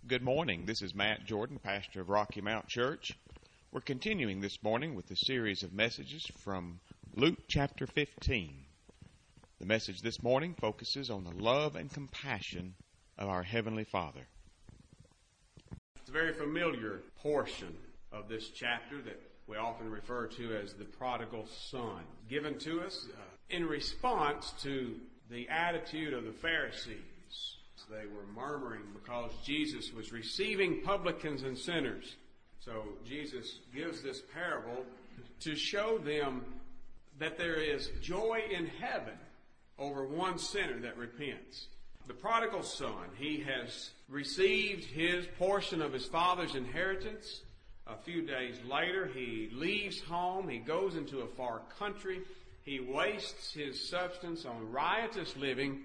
Good morning. This is Matt Jordan, pastor of Rocky Mount Church. We're continuing this morning with the series of messages from Luke chapter 15. The message this morning focuses on the love and compassion of our Heavenly Father. It's a very familiar portion of this chapter that we often refer to as the prodigal son, given to us in response to the attitude of the Pharisees. They were murmuring because Jesus was receiving publicans and sinners. So Jesus gives this parable to show them that there is joy in heaven over one sinner that repents. The prodigal son, he has received his portion of his father's inheritance. A few days later, he leaves home. He goes into a far country. He wastes his substance on riotous living,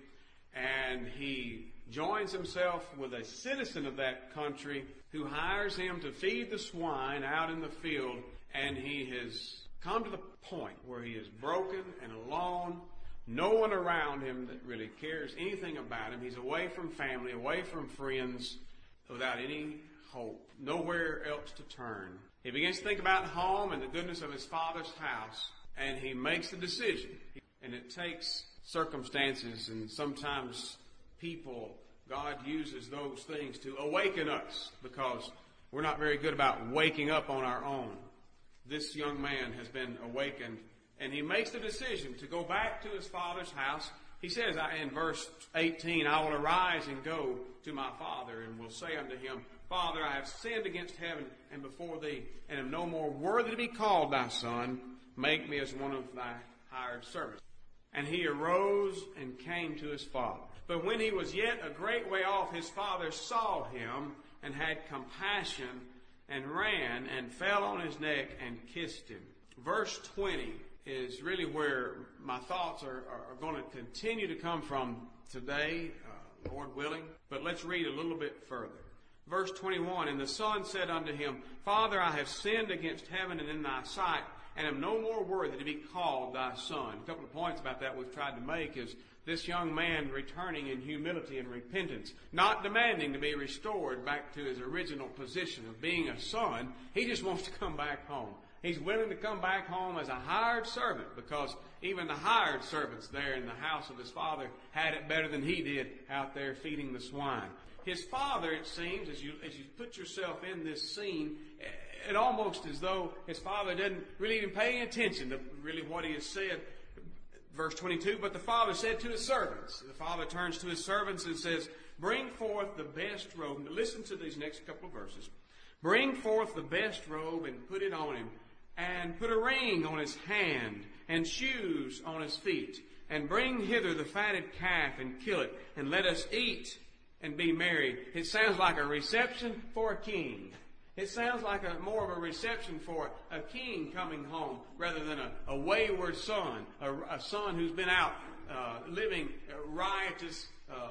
and he joins himself with a citizen of that country who hires him to feed the swine out in the field, and he has come to the point where he is broken and alone. No one around him that really cares anything about him. He's away from family, away from friends, without any hope, nowhere else to turn. He begins to think about home and the goodness of his father's house, and he makes the decision. And it takes circumstances and sometimes people, God uses those things to awaken us because we're not very good about waking up on our own. This young man has been awakened, and he makes the decision to go back to his father's house. He says in verse 18, I will arise and go to my father, and will say unto him, Father, I have sinned against heaven and before thee, and am no more worthy to be called thy son. Make me as one of thy hired servants. And he arose and came to his father. But when he was yet a great way off, his father saw him and had compassion and ran and fell on his neck and kissed him. Verse 20 is really where my thoughts are going to continue to come from today, Lord willing. But let's read a little bit further. Verse 21, And the son said unto him, Father, I have sinned against heaven and in thy sight, and am no more worthy to be called thy son. A couple of points about that we've tried to make is this young man returning in humility and repentance, not demanding to be restored back to his original position of being a son. He just wants to come back home. He's willing to come back home as a hired servant, because even the hired servants there in the house of his father had it better than he did out there feeding the swine. His father, it seems, as you put yourself in this scene, it almost as though his father didn't really even pay any attention to really what he has said. Verse 22, But the father said to his servants, the father turns to his servants and says, Bring forth the best robe. Now listen to these next couple of verses. Bring forth the best robe and put it on him, and put a ring on his hand, and shoes on his feet. And bring hither the fatted calf, and kill it, and let us eat and be merry. It sounds like a reception for a king. It sounds like more of a reception for a king coming home rather than a wayward son, a son who's been out living a riotous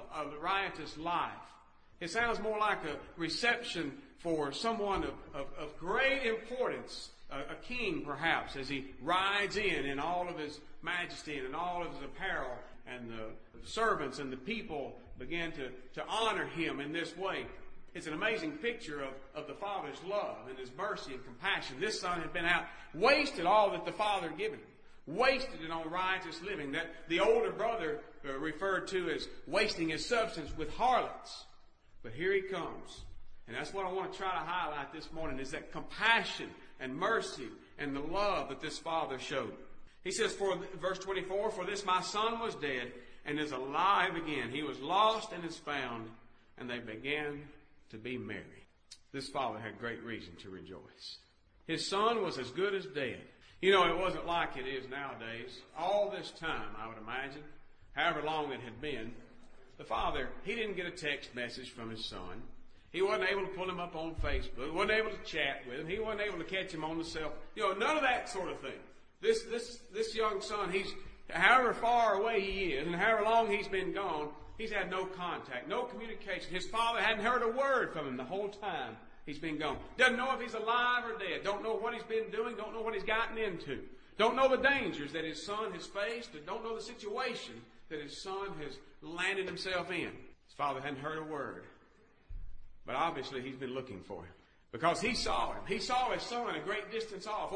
life. It sounds more like a reception for someone of great importance, a king perhaps, as he rides in all of his majesty and in all of his apparel, and the servants and the people begin to honor him in this way. It's an amazing picture of the Father's love and His mercy and compassion. This son had been out, wasted all that the Father had given him, wasted it on riotous living, that the older brother referred to as wasting his substance with harlots. But here he comes. And that's what I want to try to highlight this morning, is that compassion and mercy and the love that this Father showed. He says, verse 24, For this my son was dead and is alive again. He was lost and is found. And they began to be merry. This father had great reason to rejoice. His son was as good as dead. You know, it wasn't like it is nowadays. All this time, I would imagine, however long it had been, the father, he didn't get a text message from his son. He wasn't able to pull him up on Facebook. He wasn't able to chat with him. He wasn't able to catch him on the cell. You know, none of that sort of thing. This young son, he's, however far away he is and however long he's been gone, he's had no contact, no communication. His father hadn't heard a word from him the whole time he's been gone. Doesn't know if he's alive or dead. Don't know what he's been doing. Don't know what he's gotten into. Don't know the dangers that his son has faced. Don't know the situation that his son has landed himself in. His father hadn't heard a word. But obviously he's been looking for him. Because he saw him. He saw his son a great distance off,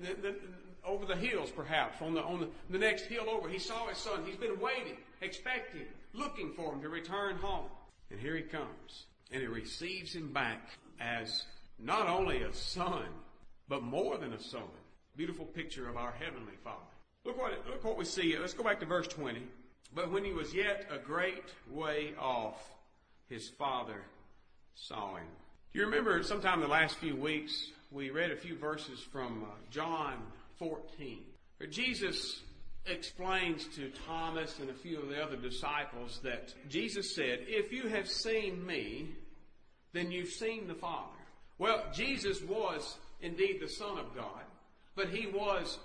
over the hills perhaps, on the next hill over. He saw his son. He's been waiting, expecting, looking for him to return home. And here he comes. And he receives him back as not only a son, but more than a son. Beautiful picture of our Heavenly Father. Look what we see. Let's go back to verse 20. But when he was yet a great way off, his father saw him. Do you remember sometime in the last few weeks, we read a few verses from John 14, where Jesus explains to Thomas and a few of the other disciples that Jesus said, if you have seen me, then you've seen the Father. Well, Jesus was indeed the Son of God, but he was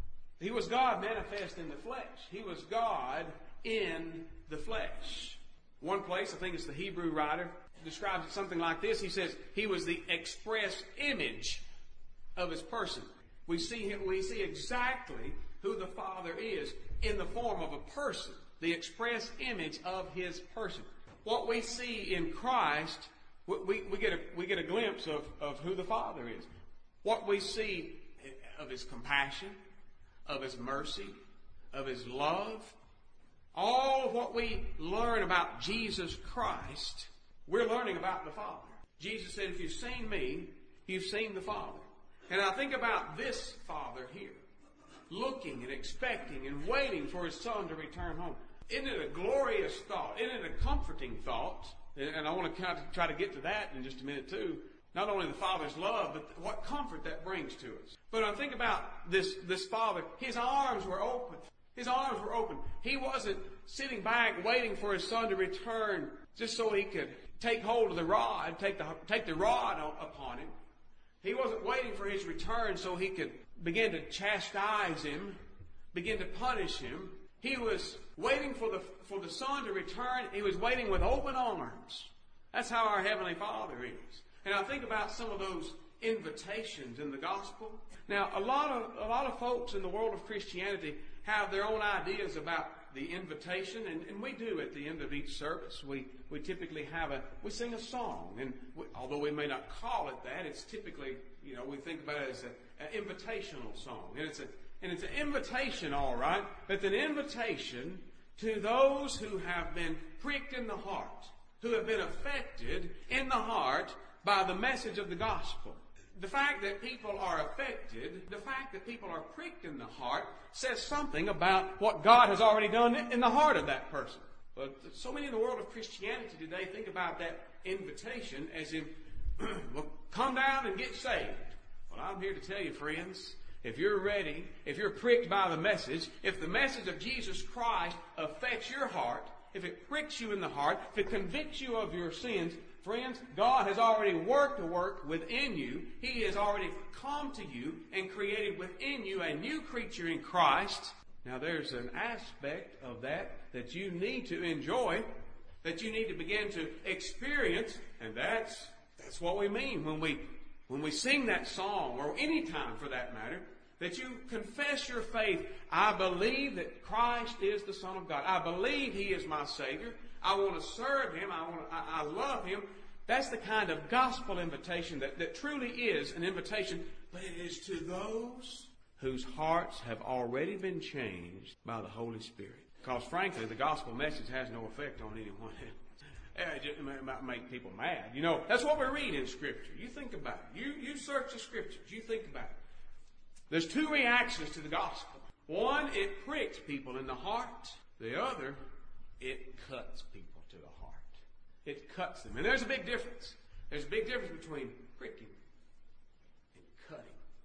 God manifest in the flesh. He was God in the flesh. One place, I think it's the Hebrew writer, describes it something like this. He says he was the express image of his person. We see exactly who the Father is in the form of a person, the express image of his person. What we see in Christ, we get a glimpse of who the Father is. What we see of his compassion, of his mercy, of his love, all of what we learn about Jesus Christ, we're learning about the Father. Jesus said, if you've seen me, you've seen the Father. And I think about this Father here, looking and expecting and waiting for his Son to return home. Isn't it a glorious thought? Isn't it a comforting thought? And I want to kind of try to get to that in just a minute too. Not only the Father's love, but what comfort that brings to us. But I think about this Father, his arms were open. His arms were open. He wasn't sitting back waiting for his Son to return just so he could take hold of the rod, take the rod upon him. He wasn't waiting for his return so he could begin to chastise him, begin to punish him. He was waiting for the Son to return. He was waiting with open arms. That's how our Heavenly Father is. And I think about some of those invitations in the gospel. Now, a lot of folks in the world of Christianity have their own ideas about the invitation, and we do at the end of each service. We typically we sing a song, and although we may not call it that, it's typically, we think about it as an invitational song. And it's an invitation, all right, but it's an invitation to those who have been pricked in the heart, who have been affected in the heart by the message of the gospel. The fact that people are affected, the fact that people are pricked in the heart, says something about what God has already done in the heart of that person. But so many in the world of Christianity today think about that invitation as in, well, come down and get saved. Well, I'm here to tell you, friends, if you're ready, if you're pricked by the message, if the message of Jesus Christ affects your heart, if it pricks you in the heart, if it convicts you of your sins, friends, God has already worked a work within you. He has already come to you and created within you a new creature in Christ. Now there's an aspect of that you need to enjoy, that you need to begin to experience, and that's what we mean when we sing that song, or any time for that matter, that you confess your faith. I believe that Christ is the Son of God. I believe He is my Savior. I want to serve Him. I love Him. That's the kind of gospel invitation that truly is an invitation, but it is to those whose hearts have already been changed by the Holy Spirit. Because frankly, the gospel message has no effect on anyone else. It might make people mad. That's what we read in Scripture. You think about it. You search the Scriptures. You think about it. There's two reactions to the gospel. One, it pricks people in the heart. The other, it cuts people to the heart. It cuts them. And there's a big difference. There's a big difference between pricking and cutting.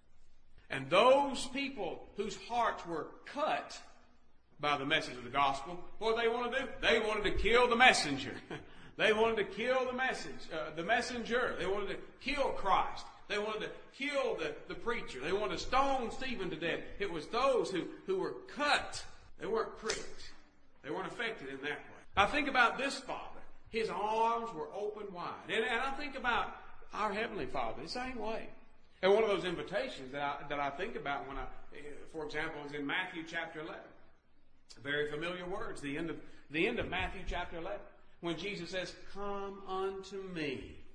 And those people whose hearts were cut by the message of the gospel, what did they want to do? They wanted to kill the messenger. They wanted to kill the messenger. They wanted to kill Christ. They wanted to kill the preacher. They wanted to stone Stephen to death. It was those who were cut. They weren't pricked. They weren't affected in that way. I think about this Father. His arms were open wide. And I think about our Heavenly Father the same way. And one of those invitations that I think about when for example, is in Matthew chapter 11. Very familiar words. The end of Matthew chapter 11. When Jesus says, "Come unto me,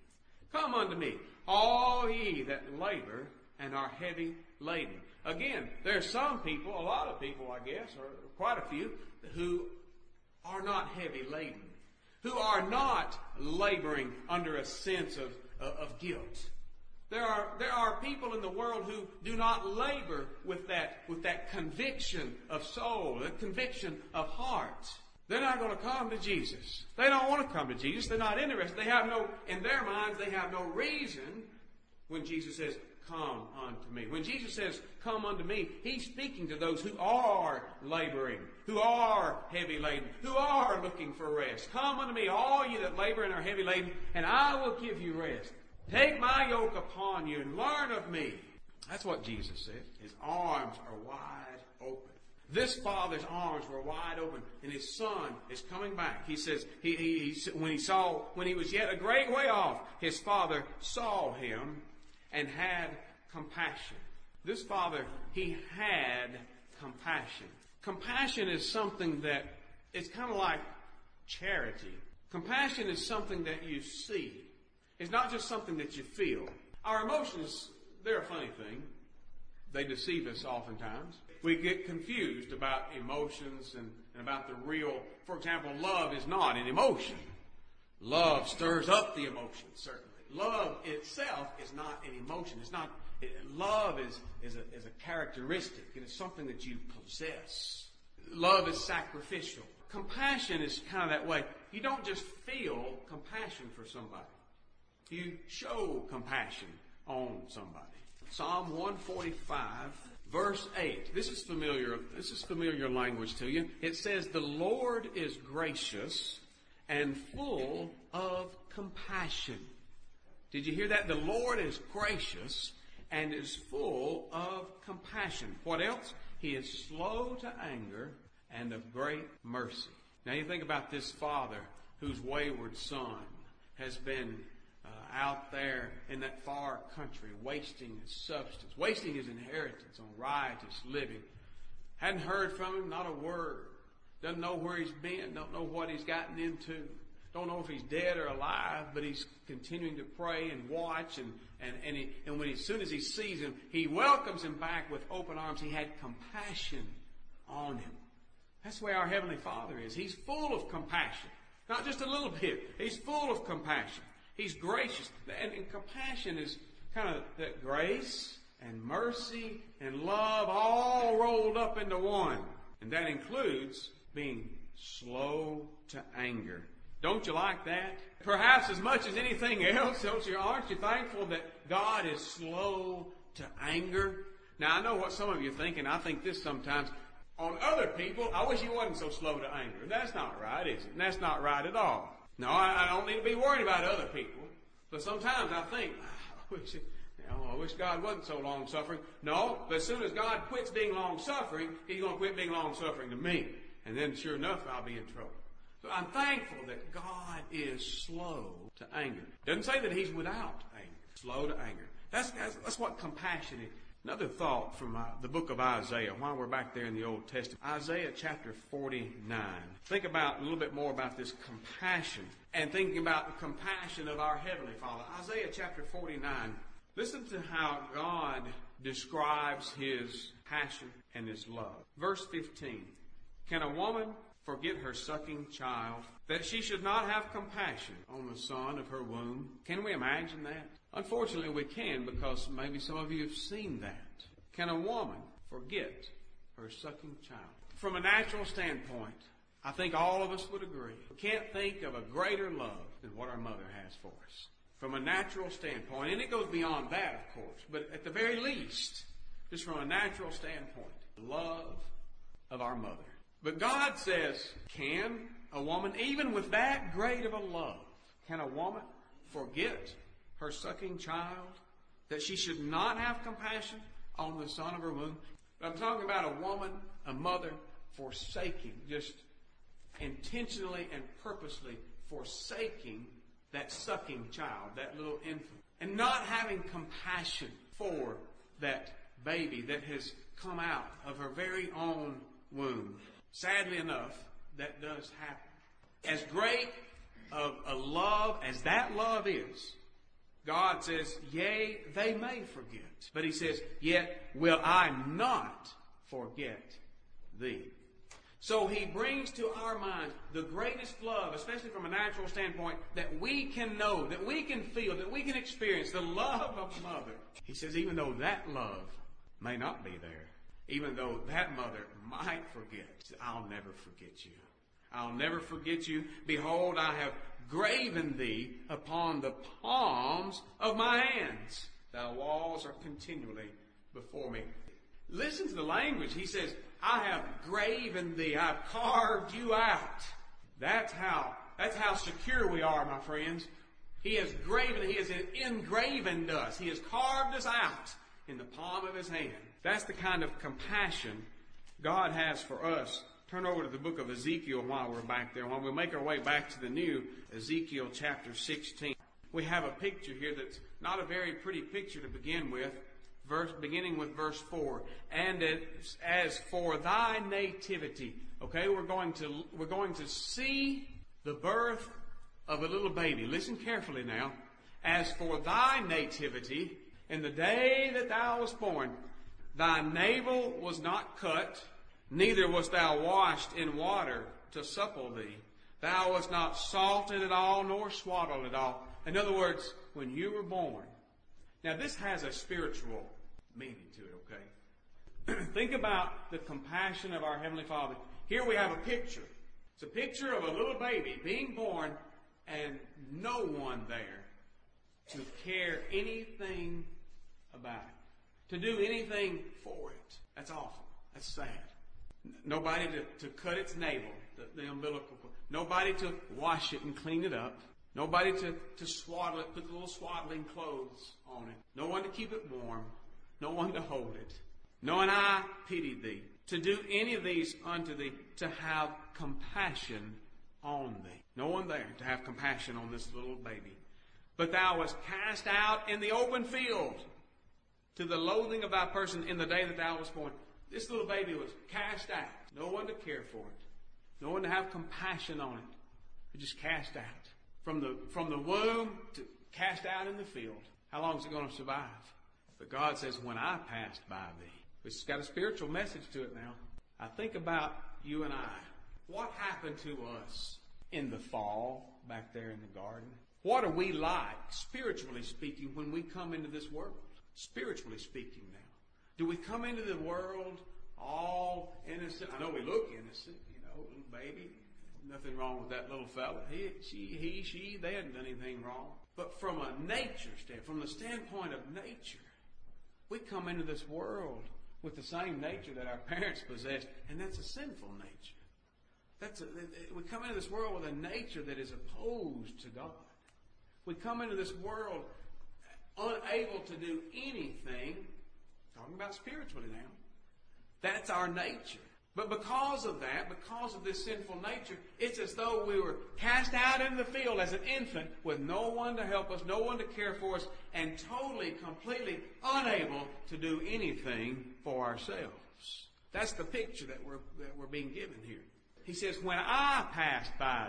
Come unto me, all ye that labor and are heavy laden. Again, there's some people, a lot of people, I guess, or quite a few, who are not heavy laden, who are not laboring under a sense of guilt. There are people in the world who do not labor with that conviction of soul, that conviction of heart. They're not going to come to Jesus. They don't want to come to Jesus. They're not interested. In their minds, they have no reason when Jesus says, come unto me. When Jesus says, come unto me, He's speaking to those who are laboring, who are heavy laden, who are looking for rest. Come unto me, all you that labor and are heavy laden, and I will give you rest. Take my yoke upon you and learn of me. That's what Jesus said. His arms are wide open. This father's arms were wide open, and his son is coming back. He says, when he was yet a great way off, his father saw him and had compassion. This father, he had compassion. Compassion is something that, it's kind of like charity. Compassion is something that you see. It's not just something that you feel. Our emotions, they're a funny thing. They deceive us oftentimes. We get confused about emotions and about the real. For example, love is not an emotion. Love stirs up the emotions, certainly. Love itself is not an emotion. It's not. Love is a characteristic. It is something that you possess. Love is sacrificial. Compassion is kind of that way. You don't just feel compassion for somebody. You show compassion on somebody. Psalm 145, verse 8. This is familiar language to you. It says, the Lord is gracious and full of compassion. Did you hear that? The Lord is gracious and is full of compassion. What else? He is slow to anger and of great mercy. Now you think about this father whose wayward son has been out there in that far country, wasting his substance, wasting his inheritance on riotous living. Hadn't heard from him, not a word. Doesn't know where he's been, don't know what he's gotten into. Don't know if he's dead or alive, but he's continuing to pray and watch. And when as soon as he sees him, he welcomes him back with open arms. He had compassion on him. That's the way our Heavenly Father is. He's full of compassion. Not just a little bit. He's full of compassion. He's gracious. And compassion is kind of that grace and mercy and love all rolled up into one. And that includes being slow to anger. Don't you like that? Perhaps as much as anything else, aren't you thankful that God is slow to anger? Now, I know what some of you think, and I think this sometimes. On other people, I wish He wasn't so slow to anger. That's not right, is it? And that's not right at all. No, I don't need to be worried about other people. But sometimes I think, I wish God wasn't so long-suffering. No, but as soon as God quits being long-suffering, He's going to quit being long-suffering to me. And then sure enough, I'll be in trouble. So I'm thankful that God is slow to anger. Doesn't say that He's without anger. Slow to anger. That's what compassion is. Another thought from the book of Isaiah, while we're back there in the Old Testament. Isaiah chapter 49. Think about a little bit more about this compassion and thinking about the compassion of our Heavenly Father. Isaiah chapter 49. Listen to how God describes His passion and His love. Verse 15. Can a woman forget her sucking child, that she should not have compassion on the son of her womb? Can we imagine that? Unfortunately, we can, because maybe some of you have seen that. Can a woman forget her sucking child? From a natural standpoint, I think all of us would agree. We can't think of a greater love than what our mother has for us. From a natural standpoint, and it goes beyond that, of course, but at the very least, just from a natural standpoint, love of our mother. But God says, can a woman, even with that great of a love, can a woman forget her sucking child, that she should not have compassion on the son of her womb? I'm talking about a woman, a mother, forsaking, just intentionally and purposely forsaking that sucking child, that little infant, and not having compassion for that baby that has come out of her very own womb. Sadly enough, that does happen. As great of a love as that love is, God says, yea, they may forget. But he says, yet will I not forget thee. So he brings to our minds the greatest love, especially from a natural standpoint, that we can know, that we can feel, that we can experience, the love of a mother. He says, even though that love may not be there, even though that mother might forget, I'll never forget you. I'll never forget you. Behold, I have graven thee upon the palms of my hands. Thy walls are continually before me. Listen to the language. He says, I have graven thee. I've carved you out. That's how secure we are, my friends. He has engraven us. He has carved us out in the palm of his hand. That's the kind of compassion God has for us. Turn over to the book of Ezekiel while we're back there. While we make our way back to the new Ezekiel chapter 16. We have a picture here that's not a very pretty picture to begin with. Beginning with verse 4. And as for thy nativity. Okay, we're going to see the birth of a little baby. Listen carefully now. As for thy nativity, in the day that thou wast born, thy navel was not cut, neither wast thou washed in water to supple thee. Thou wast not salted at all, nor swaddled at all. In other words, when you were born. Now this has a spiritual meaning to it, okay? Think about the compassion of our Heavenly Father. Here we have a picture. It's a picture of a little baby being born and no one there to care anything about it, to do anything for it. That's awful. That's sad. Nobody to cut its navel, the umbilical cord. Nobody to wash it and clean it up. Nobody to swaddle it, put the little swaddling clothes on it. No one to keep it warm. No one to hold it. Knowing I pitied thee, to do any of these unto thee, to have compassion on thee. No one there to have compassion on this little baby. But thou wast cast out in the open field to the loathing of thy person in the day that thou wast born. This little baby was cast out. No one to care for it. No one to have compassion on it. It just cast out. From the womb to cast out in the field. How long is it going to survive? But God says, when I passed by thee. It's got a spiritual message to it now. I think about you and I. What happened to us in the fall back there in the garden? What are we like, spiritually speaking, when we come into this world? Spiritually speaking now. Do we come into the world all innocent? I know we look innocent, little baby. Nothing wrong with that little fella. He, she, they hadn't done anything wrong. But from a nature standpoint, from the standpoint of nature, we come into this world with the same nature that our parents possessed, and that's a sinful nature. We come into this world with a nature that is opposed to God. We come into this world unable to do anything, talking about spiritually now. That's our nature. But because of that, because of this sinful nature, it's as though we were cast out into the field as an infant with no one to help us, no one to care for us, and totally, completely unable to do anything for ourselves. That's the picture that we're being given here. He says, when I passed by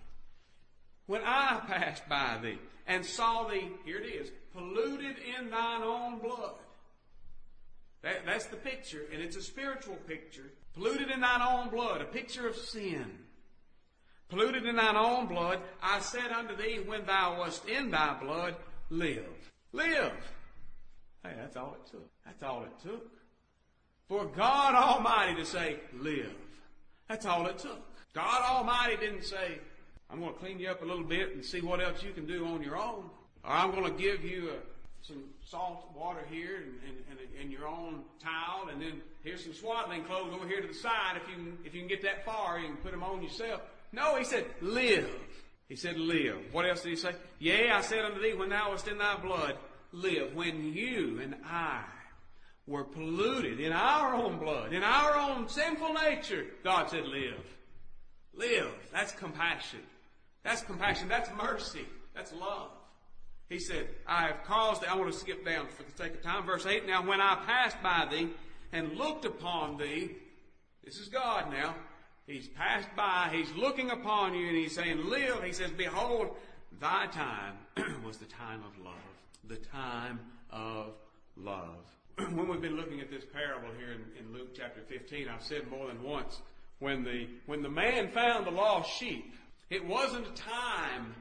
thee, and saw thee, here it is, polluted in thine own blood. That's the picture, and it's a spiritual picture. Polluted in thine own blood, a picture of sin. Polluted in thine own blood, I said unto thee, when thou wast in thy blood, live. Live. Hey, that's all it took. That's all it took. For God Almighty to say, live. That's all it took. God Almighty didn't say, I'm going to clean you up a little bit and see what else you can do on your own. Or I'm going to give you some salt water here and your own towel, and then here's some swaddling clothes over here to the side. If you can get that far, you can put them on yourself. No, he said, live. He said, live. What else did he say? Yea, I said unto thee, when thou wast in thy blood, live. When you and I were polluted in our own blood, in our own sinful nature, God said, live. Live. That's compassion. That's compassion. That's mercy. That's love. He said, I have caused thee. I want to skip down for the sake of time. Verse 8, now when I passed by thee and looked upon thee, this is God now. He's passed by. He's looking upon you and he's saying, live. He says, behold, Thy time was the time of love. The time of love. When we've been looking at this parable here in Luke chapter 15, I've said more than once, when the man found the lost sheep, it wasn't time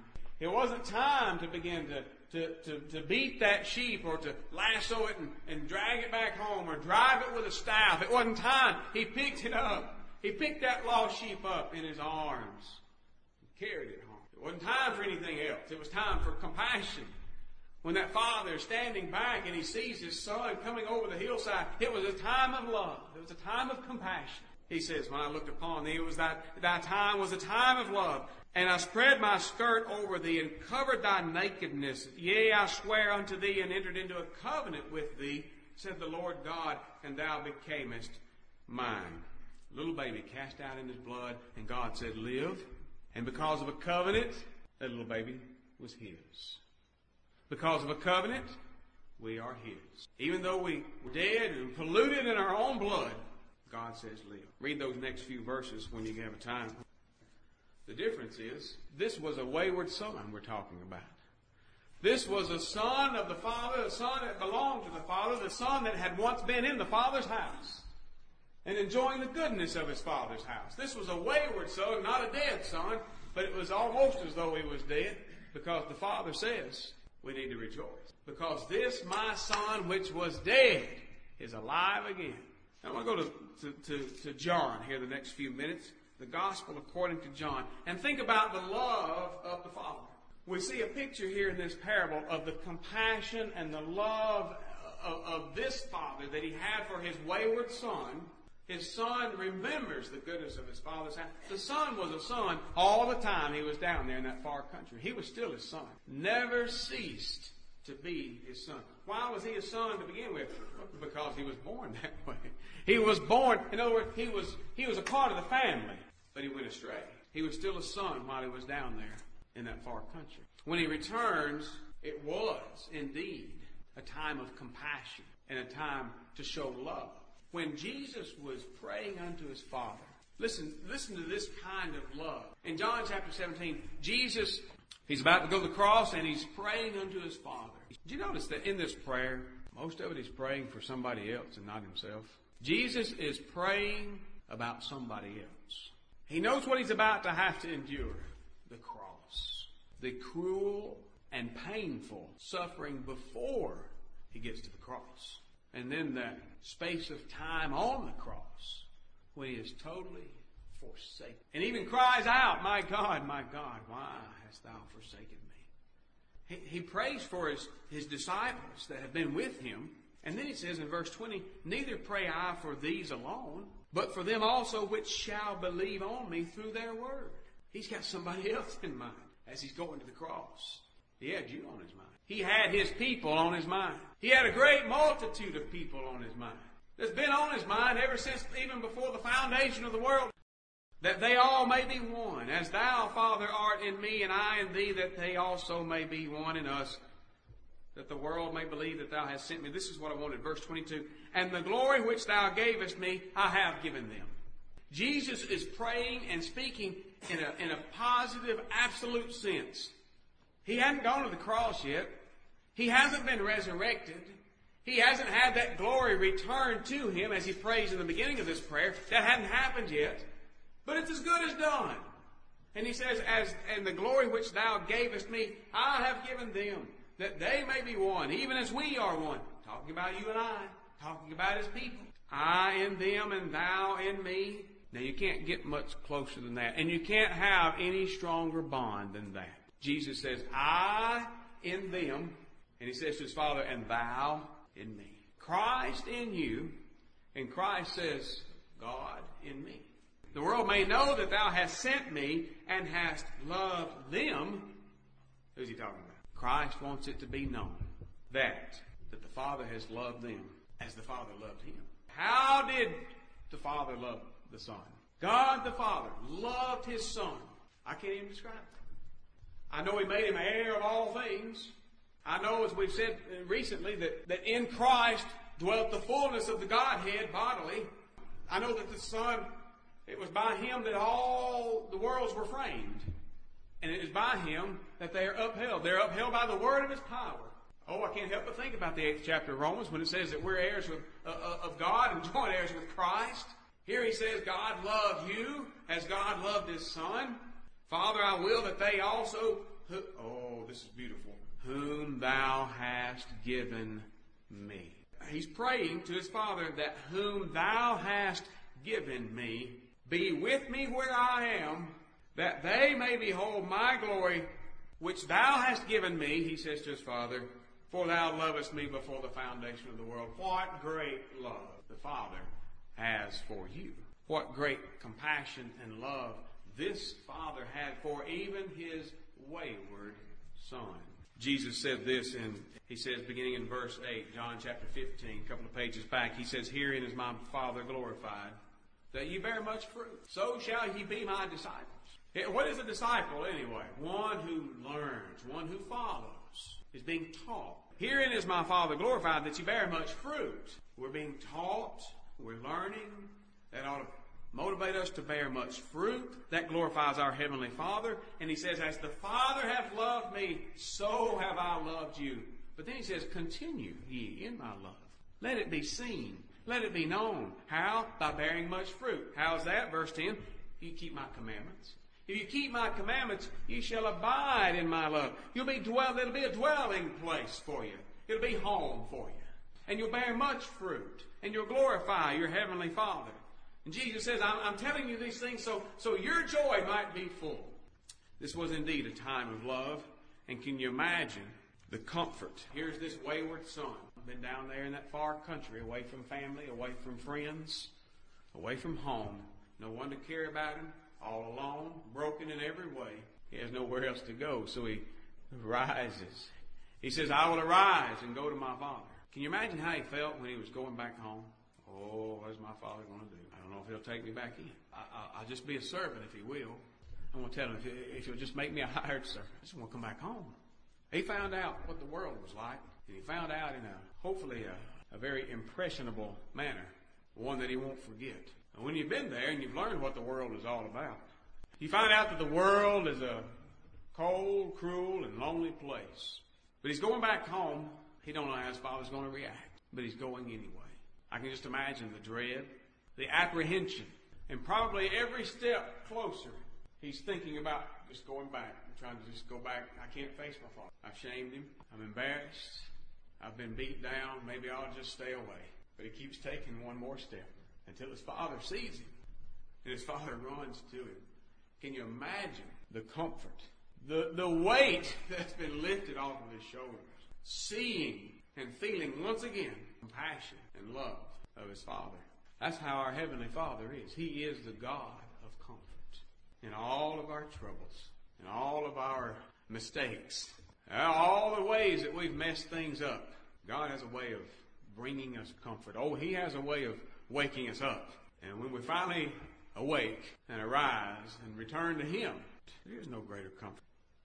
to begin to beat that sheep or to lasso it and drag it back home or drive it with a staff. It wasn't time. He picked it up. He picked that lost sheep up in his arms and carried it home. It wasn't time for anything else. It was time for compassion. When that father is standing back and he sees his son coming over the hillside, it was a time of love. It was a time of compassion. He says, when I looked upon thee, it was that time was a time of love. And I spread my skirt over thee and covered thy nakedness. Yea, I swear unto thee and entered into a covenant with thee, said the Lord God, and thou becamest mine. Little baby cast out in his blood, and God said, live. And because of a covenant, that little baby was his. Because of a covenant, we are his. Even though we were dead and polluted in our own blood, God says live. Read those next few verses when you have a time. The difference is, this was a wayward son we're talking about. This was a son of the Father, a son that belonged to the Father, the son that had once been in the Father's house and enjoying the goodness of his Father's house. This was a wayward son, not a dead son, but it was almost as though he was dead, because the Father says we need to rejoice. Because this my son which was dead is alive again. Now I want to go to John here the next few minutes. The Gospel according to John. And think about the love of the Father. We see a picture here in this parable of the compassion and the love of this Father that he had for his wayward son. His son remembers the goodness of his Father's house. The son was a son all the time he was down there in that far country. He was still his son. Never ceased to be his son. Why was he his son to begin with? Because he was born that way. He was born, in other words, he was a part of the family, but he went astray. He was still a son while he was down there in that far country. When he returns, it was indeed a time of compassion and a time to show love. When Jesus was praying unto his Father, listen to this kind of love. In John chapter 17, Jesus, he's about to go to the cross and he's praying unto his Father. Did you notice that in this prayer, most of it he's praying for somebody else and not himself? Jesus is praying about somebody else. He knows what he's about to have to endure. The cross. The cruel and painful suffering before he gets to the cross. And then that space of time on the cross when he is totally forsaken. And even cries out, my God, why hast thou forsaken me? He prays for his disciples that have been with him. And then he says in verse 20, neither pray I for these alone, but for them also which shall believe on me through their word. He's got somebody else in mind as he's going to the cross. He had you on his mind. He had his people on his mind. He had a great multitude of people on his mind. That's been on his mind ever since, even before the foundation of the world. That they all may be one, as thou, Father, art in me, and I in thee, that they also may be one in us, that the world may believe that thou hast sent me. This is what I wanted, verse 22. And the glory which thou gavest me, I have given them. Jesus is praying and speaking in a positive, absolute sense. He hadn't gone to the cross yet. He hasn't been resurrected. He hasn't had that glory returned to him as he prays in the beginning of this prayer. That hadn't happened yet. But it's as good as done. And he says, and the glory which thou gavest me, I have given them, that they may be one, even as we are one. Talking about you and I. Talking about his people. I in them and thou in me. Now you can't get much closer than that. And you can't have any stronger bond than that. Jesus says, I in them, and he says to his Father, and thou in me. Christ in you, and Christ says, God in me. The world may know that thou hast sent me and hast loved them. Who's he talking about? Christ wants it to be known that the Father has loved them as the Father loved him. How did the Father love the Son? God the Father loved his Son. I can't even describe it. I know he made him heir of all things. I know, as we've said recently, that in Christ dwelt the fullness of the Godhead bodily. I know that the Son, it was by him that all the worlds were framed. And it is by Him that they are upheld. They're upheld by the word of His power. Oh, I can't help but think about the 8th chapter of Romans when it says that we're heirs of God and joint heirs with Christ. Here he says, God loved you as God loved His Son. Father, I will that they also, this is beautiful, whom Thou hast given me. He's praying to his Father that whom Thou hast given me be with me where I am, that they may behold my glory, which Thou hast given me, he says to his Father, for Thou lovest me before the foundation of the world. What great love the Father has for you. What great compassion and love this Father had for even His wayward Son. Jesus said this, he says, beginning in verse 8, John chapter 15, a couple of pages back, he says, herein is my Father glorified, that ye bear much fruit. So shall ye be my disciples. What is a disciple anyway? One who learns, one who follows, is being taught. Herein is my Father glorified, that ye bear much fruit. We're being taught, we're learning. That ought to motivate us to bear much fruit. That glorifies our Heavenly Father. And he says, as the Father hath loved me, so have I loved you. But then he says, continue ye in my love. Let it be seen. Let it be known. How? By bearing much fruit. How is that? Verse 10, you keep my commandments. If you keep my commandments, you shall abide in my love. It'll be a dwelling place for you. It'll be home for you. And you'll bear much fruit. And you'll glorify your Heavenly Father. And Jesus says, I'm telling you these things so your joy might be full. This was indeed a time of love. And can you imagine the comfort? Here's this wayward son. Been down there in that far country, away from family, away from friends, away from home. No one to care about him. All alone, broken in every way. He has nowhere else to go, so he rises. He says, I will arise and go to my Father. Can you imagine how he felt when he was going back home? Oh, what is my Father going to do? I don't know if he'll take me back in. I'll just be a servant if he will. I'm going to tell him, if he'll just make me a hired servant, I just want to come back home. He found out what the world was like, and he found out in hopefully a very impressionable manner, one that he won't forget. And when you've been there and you've learned what the world is all about, you find out that the world is a cold, cruel, and lonely place. But he's going back home. He don't know how his father's going to react, but he's going anyway. I can just imagine the dread, the apprehension, and probably every step closer, he's thinking about just going back. I'm trying to just go back. I can't face my father. I've shamed him. I'm embarrassed. I've been beat down. Maybe I'll just stay away. But he keeps taking one more step until his father sees him, and his father runs to him. Can you imagine the comfort, the weight that's been lifted off of his shoulders, seeing and feeling once again compassion and love of his Father? That's how our Heavenly Father is. He is the God of comfort in all of our troubles, in all of our mistakes, all the ways that we've messed things up. God has a way of bringing us comfort. Oh, He has a way of waking us up. And when we finally awake and arise and return to Him, there is no greater comfort.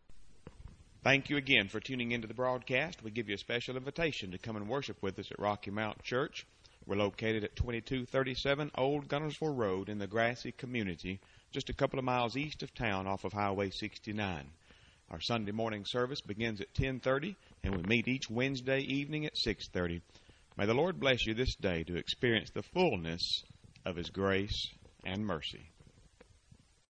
Thank you again for tuning into the broadcast. We give you a special invitation to come and worship with us at Rocky Mount Church. We're located at 2237 Old Gunnersville Road in the Grassy community, just a couple of miles east of town off of Highway 69. Our Sunday morning service begins at 10:30, and we meet each Wednesday evening at 6:30. May the Lord bless you this day to experience the fullness of His grace and mercy.